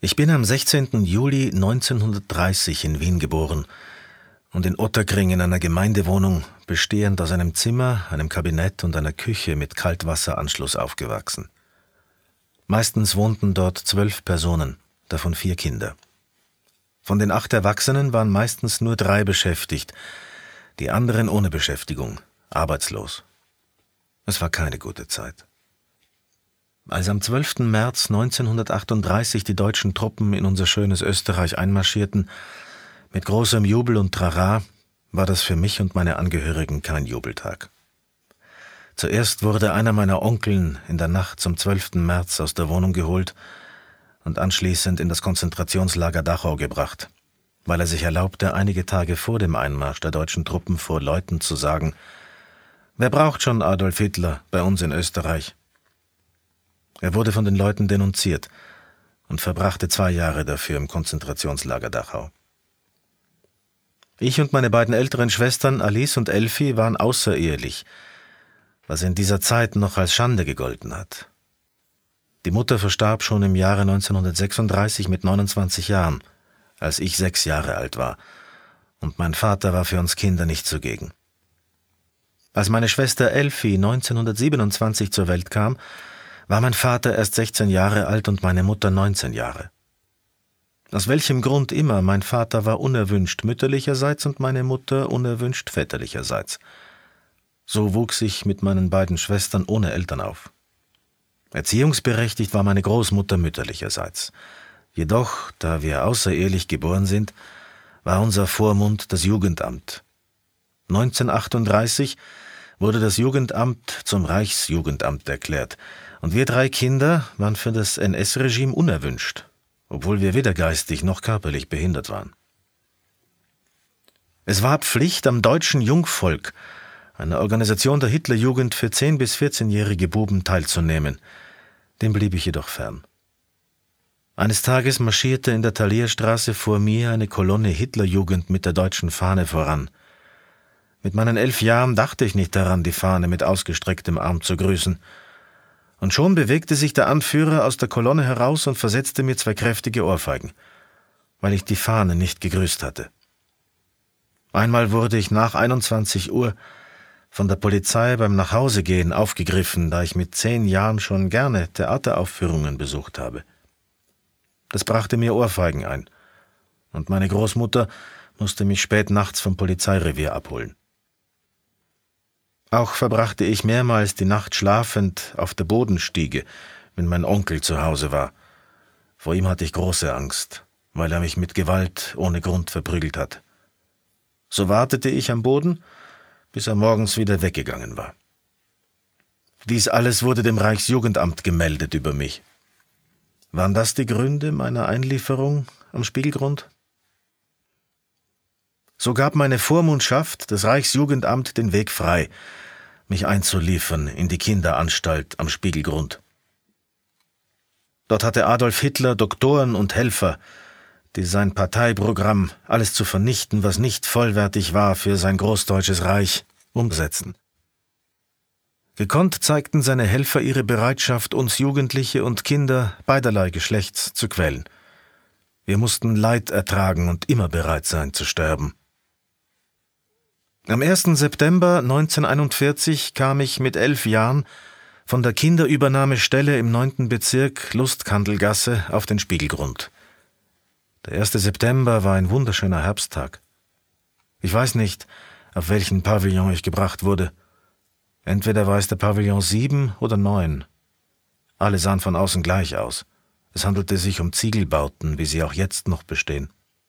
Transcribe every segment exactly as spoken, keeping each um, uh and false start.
Ich bin am sechzehnten Juli neunzehnhundertdreißig in Wien geboren und in Otterkring in einer Gemeindewohnung, bestehend aus einem Zimmer, einem Kabinett und einer Küche mit Kaltwasseranschluss, aufgewachsen. Meistens wohnten dort zwölf Personen, davon vier Kinder. Von den acht Erwachsenen waren meistens nur drei beschäftigt, die anderen ohne Beschäftigung, arbeitslos. Es war keine gute Zeit. Als am zwölften März neunzehnhundertachtunddreißig die deutschen Truppen in unser schönes Österreich einmarschierten, mit großem Jubel und Trara, war das für mich und meine Angehörigen kein Jubeltag. Zuerst wurde einer meiner Onkeln in der Nacht zum zwölften März aus der Wohnung geholt und anschließend in das Konzentrationslager Dachau gebracht, weil er sich erlaubte, einige Tage vor dem Einmarsch der deutschen Truppen vor Leuten zu sagen: »Wer braucht schon Adolf Hitler bei uns in Österreich?« Er wurde von den Leuten denunziert und verbrachte zwei Jahre dafür im Konzentrationslager Dachau. Ich und meine beiden älteren Schwestern Alice und Elfi waren außerehelich, was in dieser Zeit noch als Schande gegolten hat. Die Mutter verstarb schon im Jahre neunzehnhundertsechsunddreißig mit neunundzwanzig Jahren, als ich sechs Jahre alt war, und mein Vater war für uns Kinder nicht zugegen. Als meine Schwester Elfi neunzehnhundertsiebenundzwanzig zur Welt kam, war mein Vater erst sechzehn Jahre alt und meine Mutter neunzehn Jahre. Aus welchem Grund immer, mein Vater war unerwünscht mütterlicherseits und meine Mutter unerwünscht väterlicherseits. So wuchs ich mit meinen beiden Schwestern ohne Eltern auf. Erziehungsberechtigt war meine Großmutter mütterlicherseits. Jedoch, da wir außerehelich geboren sind, war unser Vormund das Jugendamt. neunzehnhundertachtunddreißig wurde das Jugendamt zum Reichsjugendamt erklärt, und wir drei Kinder waren für das N S-Regime unerwünscht, obwohl wir weder geistig noch körperlich behindert waren. Es war Pflicht, am Deutschen Jungvolk, einer Organisation der Hitlerjugend für zehn- bis vierzehnjährige Buben, teilzunehmen. Dem blieb ich jedoch fern. Eines Tages marschierte in der Thalierstraße vor mir eine Kolonne Hitlerjugend mit der deutschen Fahne voran. Mit meinen elf Jahren dachte ich nicht daran, die Fahne mit ausgestrecktem Arm zu grüßen. Und schon bewegte sich der Anführer aus der Kolonne heraus und versetzte mir zwei kräftige Ohrfeigen, weil ich die Fahne nicht gegrüßt hatte. Einmal wurde ich nach einundzwanzig Uhr von der Polizei beim Nachhausegehen aufgegriffen, da ich mit zehn Jahren schon gerne Theateraufführungen besucht habe. Das brachte mir Ohrfeigen ein, und meine Großmutter musste mich spät nachts vom Polizeirevier abholen. Auch verbrachte ich mehrmals die Nacht schlafend auf der Bodenstiege, wenn mein Onkel zu Hause war. Vor ihm hatte ich große Angst, weil er mich mit Gewalt ohne Grund verprügelt hat. So wartete ich am Boden, bis er morgens wieder weggegangen war. Dies alles wurde dem Reichsjugendamt gemeldet über mich. Waren das die Gründe meiner Einlieferung am Spiegelgrund? So gab meine Vormundschaft, das Reichsjugendamt, den Weg frei, mich einzuliefern in die Kinderanstalt am Spiegelgrund. Dort hatte Adolf Hitler Doktoren und Helfer, die sein Parteiprogramm, alles zu vernichten, was nicht vollwertig war für sein großdeutsches Reich, umsetzen. Gekonnt zeigten seine Helfer ihre Bereitschaft, uns Jugendliche und Kinder beiderlei Geschlechts zu quälen. Wir mussten Leid ertragen und immer bereit sein zu sterben. Am ersten September neunzehnhunderteinundvierzig kam ich mit elf Jahren von der Kinderübernahmestelle im neunten Bezirk Lustkandelgasse auf den Spiegelgrund. Der erste September war ein wunderschöner Herbsttag. Ich weiß nicht, auf welchen Pavillon ich gebracht wurde. Entweder war es der Pavillon sieben oder neun. Alle sahen von außen gleich aus. Es handelte sich um Ziegelbauten, wie sie auch jetzt noch bestehen.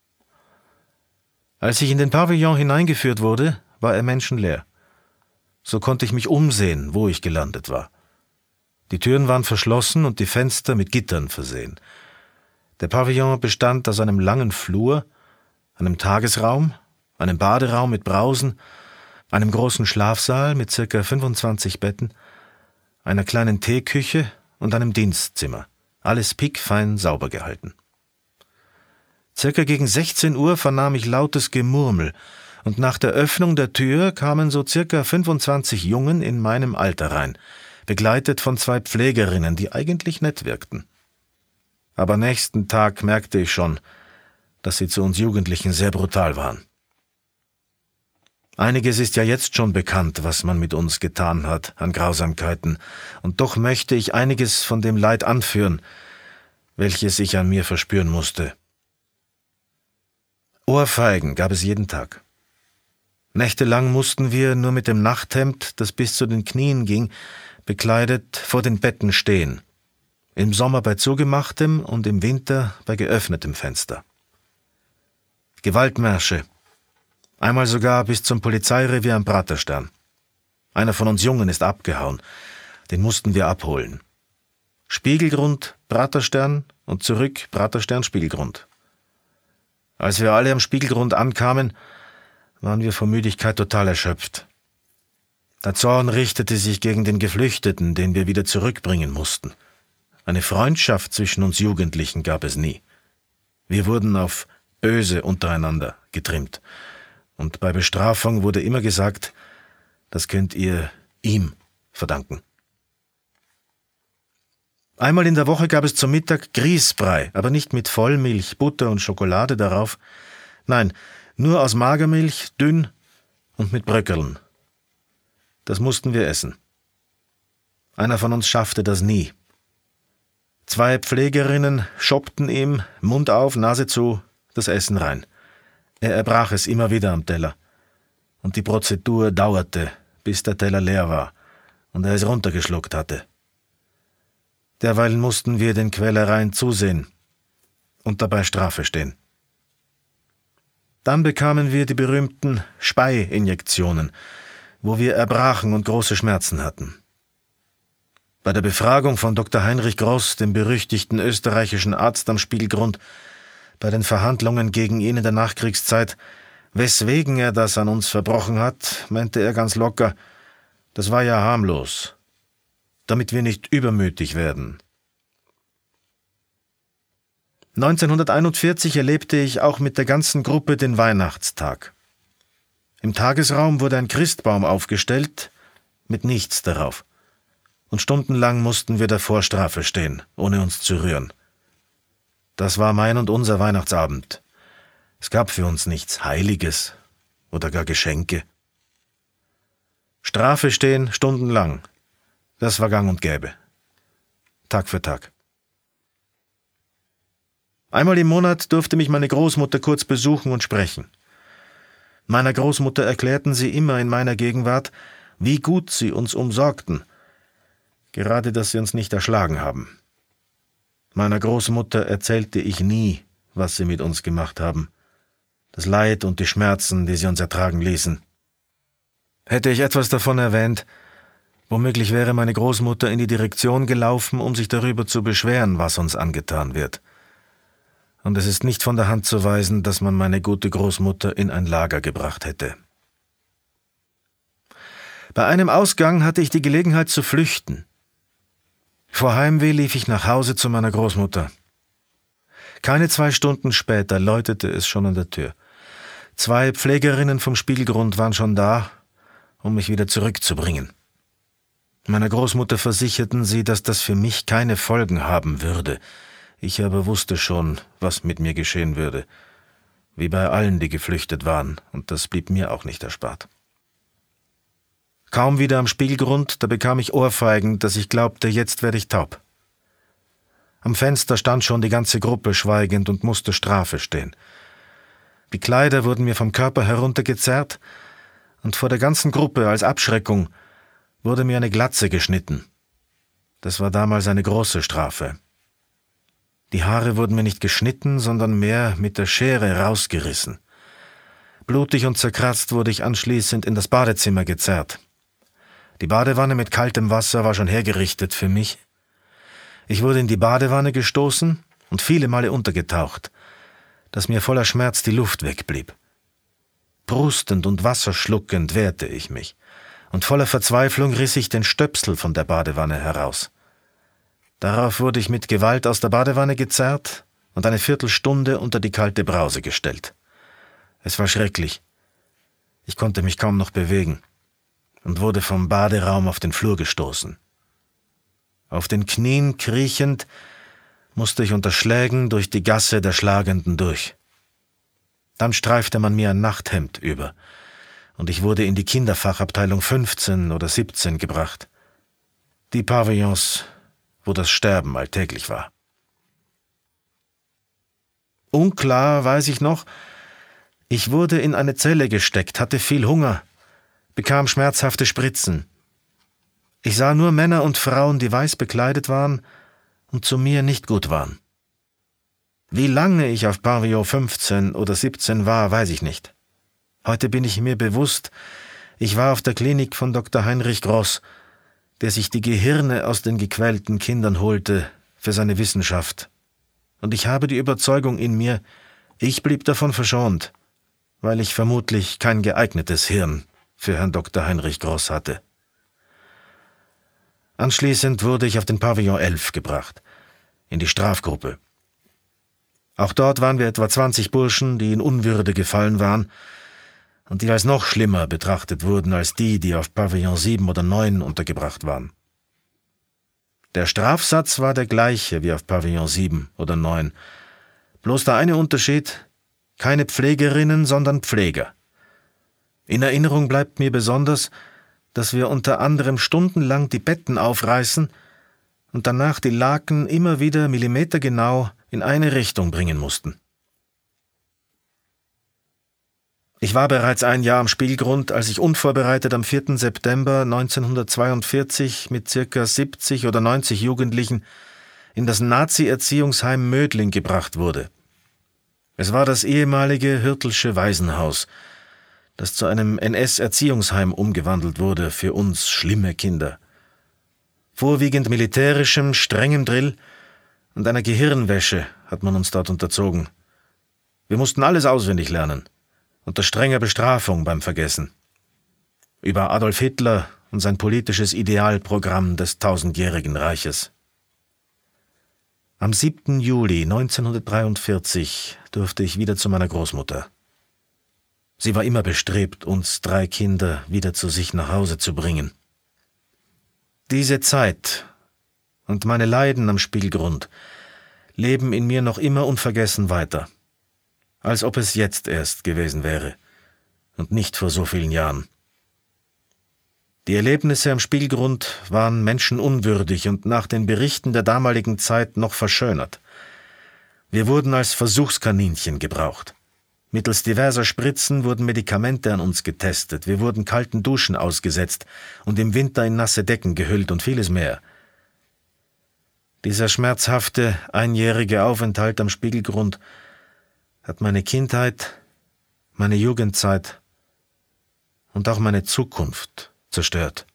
Als ich in den Pavillon hineingeführt wurde, war er menschenleer. So konnte ich mich umsehen, wo ich gelandet war. Die Türen waren verschlossen und die Fenster mit Gittern versehen. Der Pavillon bestand aus einem langen Flur, einem Tagesraum, einem Baderaum mit Brausen, einem großen Schlafsaal mit circa fünfundzwanzig Betten, einer kleinen Teeküche und einem Dienstzimmer. Alles pickfein sauber gehalten. Circa gegen sechzehn Uhr vernahm ich lautes Gemurmel, und nach der Öffnung der Tür kamen so circa fünfundzwanzig Jungen in meinem Alter rein, begleitet von zwei Pflegerinnen, die eigentlich nett wirkten. Aber nächsten Tag merkte ich schon, dass sie zu uns Jugendlichen sehr brutal waren. Einiges ist ja jetzt schon bekannt, was man mit uns getan hat an Grausamkeiten, und doch möchte ich einiges von dem Leid anführen, welches ich an mir verspüren musste. Ohrfeigen gab es jeden Tag. Nächtelang mussten wir nur mit dem Nachthemd, das bis zu den Knien ging, bekleidet vor den Betten stehen. Im Sommer bei zugemachtem und im Winter bei geöffnetem Fenster. Gewaltmärsche. Einmal sogar bis zum Polizeirevier am Praterstern. Einer von uns Jungen ist abgehauen. Den mussten wir abholen. Spiegelgrund, Praterstern und zurück Praterstern, Spiegelgrund. Als wir alle am Spiegelgrund ankamen, waren wir vor Müdigkeit total erschöpft. Der Zorn richtete sich gegen den Geflüchteten, den wir wieder zurückbringen mussten. Eine Freundschaft zwischen uns Jugendlichen gab es nie. Wir wurden auf böse untereinander getrimmt. Und bei Bestrafung wurde immer gesagt, das könnt ihr ihm verdanken. Einmal in der Woche gab es zum Mittag Grießbrei, aber nicht mit Vollmilch, Butter und Schokolade darauf. Nein, nur aus Magermilch, dünn und mit Bröckeln. Das mussten wir essen. Einer von uns schaffte das nie. Zwei Pflegerinnen schoppten ihm, Mund auf, Nase zu, das Essen rein. Er erbrach es immer wieder am Teller. Und die Prozedur dauerte, bis der Teller leer war und er es runtergeschluckt hatte. Derweil mussten wir den Quälereien zusehen und dabei Strafe stehen. Dann bekamen wir die berühmten Spei-Injektionen, wo wir erbrachen und große Schmerzen hatten. Bei der Befragung von Doktor Heinrich Gross, dem berüchtigten österreichischen Arzt am Spiegelgrund, bei den Verhandlungen gegen ihn in der Nachkriegszeit, weswegen er das an uns verbrochen hat, meinte er ganz locker, das war ja harmlos, damit wir nicht übermütig werden. neunzehnhunderteinundvierzig erlebte ich auch mit der ganzen Gruppe den Weihnachtstag. Im Tagesraum wurde ein Christbaum aufgestellt, mit nichts darauf. Und stundenlang mussten wir davor Strafe stehen, ohne uns zu rühren. Das war mein und unser Weihnachtsabend. Es gab für uns nichts Heiliges oder gar Geschenke. Strafe stehen stundenlang, das war gang und gäbe. Tag für Tag. Einmal im Monat durfte mich meine Großmutter kurz besuchen und sprechen. Meiner Großmutter erklärten sie immer in meiner Gegenwart, wie gut sie uns umsorgten, gerade dass sie uns nicht erschlagen haben. Meiner Großmutter erzählte ich nie, was sie mit uns gemacht haben, das Leid und die Schmerzen, die sie uns ertragen ließen. Hätte ich etwas davon erwähnt, womöglich wäre meine Großmutter in die Direktion gelaufen, um sich darüber zu beschweren, was uns angetan wird. Und es ist nicht von der Hand zu weisen, dass man meine gute Großmutter in ein Lager gebracht hätte. Bei einem Ausgang hatte ich die Gelegenheit zu flüchten. Vor Heimweh lief ich nach Hause zu meiner Großmutter. Keine zwei Stunden später läutete es schon an der Tür. Zwei Pflegerinnen vom Spiegelgrund waren schon da, um mich wieder zurückzubringen. Meiner Großmutter versicherten sie, dass das für mich keine Folgen haben würde. Ich aber wusste schon, was mit mir geschehen würde, wie bei allen, die geflüchtet waren, und das blieb mir auch nicht erspart. Kaum wieder am Spiegelgrund, da bekam ich Ohrfeigen, dass ich glaubte, jetzt werde ich taub. Am Fenster stand schon die ganze Gruppe schweigend und musste Strafe stehen. Die Kleider wurden mir vom Körper heruntergezerrt, und vor der ganzen Gruppe als Abschreckung wurde mir eine Glatze geschnitten. Das war damals eine große Strafe. Die Haare wurden mir nicht geschnitten, sondern mehr mit der Schere rausgerissen. Blutig und zerkratzt wurde ich anschließend in das Badezimmer gezerrt. Die Badewanne mit kaltem Wasser war schon hergerichtet für mich. Ich wurde in die Badewanne gestoßen und viele Male untergetaucht, dass mir voller Schmerz die Luft wegblieb. Prustend und wasserschluckend wehrte ich mich, und voller Verzweiflung riss ich den Stöpsel von der Badewanne heraus. Darauf wurde ich mit Gewalt aus der Badewanne gezerrt und eine Viertelstunde unter die kalte Brause gestellt. Es war schrecklich. Ich konnte mich kaum noch bewegen und wurde vom Baderaum auf den Flur gestoßen. Auf den Knien kriechend musste ich unter Schlägen durch die Gasse der Schlagenden durch. Dann streifte man mir ein Nachthemd über, und ich wurde in die Kinderfachabteilung fünfzehn oder siebzehn gebracht. Die Pavillons, wo das Sterben alltäglich war. Unklar weiß ich noch, ich wurde in eine Zelle gesteckt, hatte viel Hunger, bekam schmerzhafte Spritzen. Ich sah nur Männer und Frauen, die weiß bekleidet waren und zu mir nicht gut waren. Wie lange ich auf Pavillon fünfzehn oder siebzehn war, weiß ich nicht. Heute bin ich mir bewusst, ich war auf der Klinik von Doktor Heinrich Gross, der sich die Gehirne aus den gequälten Kindern holte für seine Wissenschaft. Und ich habe die Überzeugung in mir, ich blieb davon verschont, weil ich vermutlich kein geeignetes Hirn für Herrn Doktor Heinrich Gross hatte. Anschließend wurde ich auf den Pavillon elf gebracht, in die Strafgruppe. Auch dort waren wir etwa zwanzig Burschen, die in Unwürde gefallen waren und die als noch schlimmer betrachtet wurden als die, die auf Pavillon sieben oder neun untergebracht waren. Der Strafsatz war der gleiche wie auf Pavillon sieben oder neun, bloß der eine Unterschied: keine Pflegerinnen, sondern Pfleger. In Erinnerung bleibt mir besonders, dass wir unter anderem stundenlang die Betten aufreißen und danach die Laken immer wieder millimetergenau in eine Richtung bringen mussten. Ich war bereits ein Jahr am Spielgrund, als ich unvorbereitet am vierten September neunzehnhundertzweiundvierzig mit circa siebzig oder neunzig Jugendlichen in das Nazi-Erziehungsheim Mödling gebracht wurde. Es war das ehemalige Hürtelsche Waisenhaus, das zu einem N S-Erziehungsheim umgewandelt wurde für uns schlimme Kinder. Vorwiegend militärischem, strengem Drill und einer Gehirnwäsche hat man uns dort unterzogen. Wir mussten alles auswendig lernen, unter strenger Bestrafung beim Vergessen. Über Adolf Hitler und sein politisches Idealprogramm des tausendjährigen Reiches. Am siebten Juli neunzehnhundertdreiundvierzig durfte ich wieder zu meiner Großmutter. Sie war immer bestrebt, uns drei Kinder wieder zu sich nach Hause zu bringen. Diese Zeit und meine Leiden am Spielgrund leben in mir noch immer unvergessen weiter, als ob es jetzt erst gewesen wäre und nicht vor so vielen Jahren. Die Erlebnisse am Spielgrund waren menschenunwürdig und nach den Berichten der damaligen Zeit noch verschönert. Wir wurden als Versuchskaninchen gebraucht. Mittels diverser Spritzen wurden Medikamente an uns getestet, wir wurden kalten Duschen ausgesetzt und im Winter in nasse Decken gehüllt und vieles mehr. Dieser schmerzhafte, einjährige Aufenthalt am Spielgrund hat meine Kindheit, meine Jugendzeit und auch meine Zukunft zerstört.